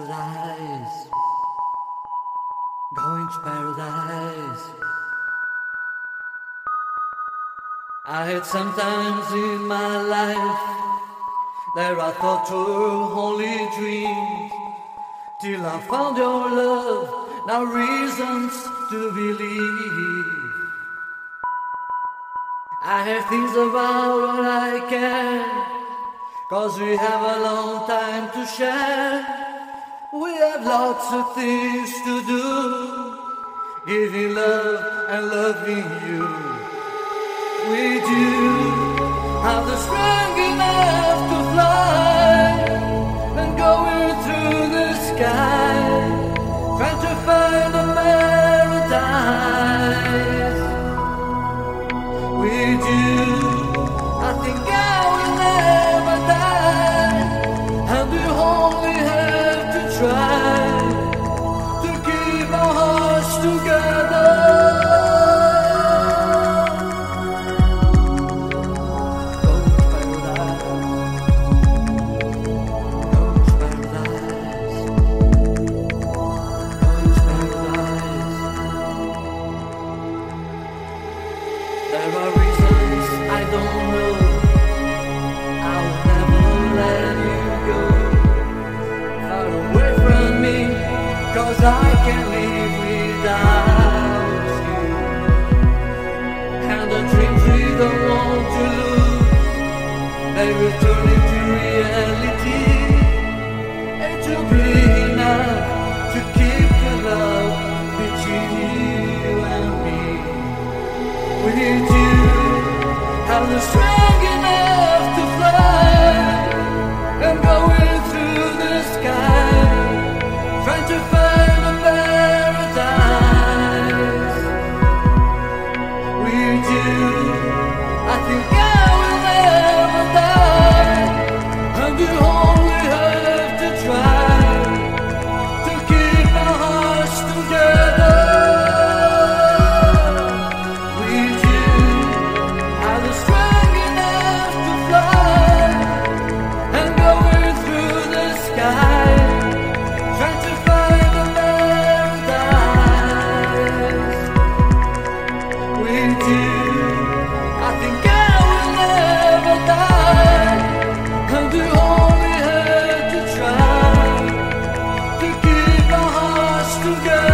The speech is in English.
paradise, going to paradise. I had sometimes in my life that I thought were only dreams, till I found your love, now reasons to believe. I have things about what I can, 'cause we have a long time to share. We have lots of things to do, giving love and loving you. With you, I'm the strong enough to fly and going through the sky, trying to find a paradise. With you, I think I will never die, and we only have to try to keep our hearts together. There are reasons I don't know, I'll never let you go far away from me, 'cause I can't live without you. And the dreams we don't want to lose, they will turn into reality. It will be enough to keep the love between you and me. With you, I'm strong enough to fly and going through the sky, trying to find a paradise. With you, I think I will never die, and you only have to try to keep our hearts together. Together.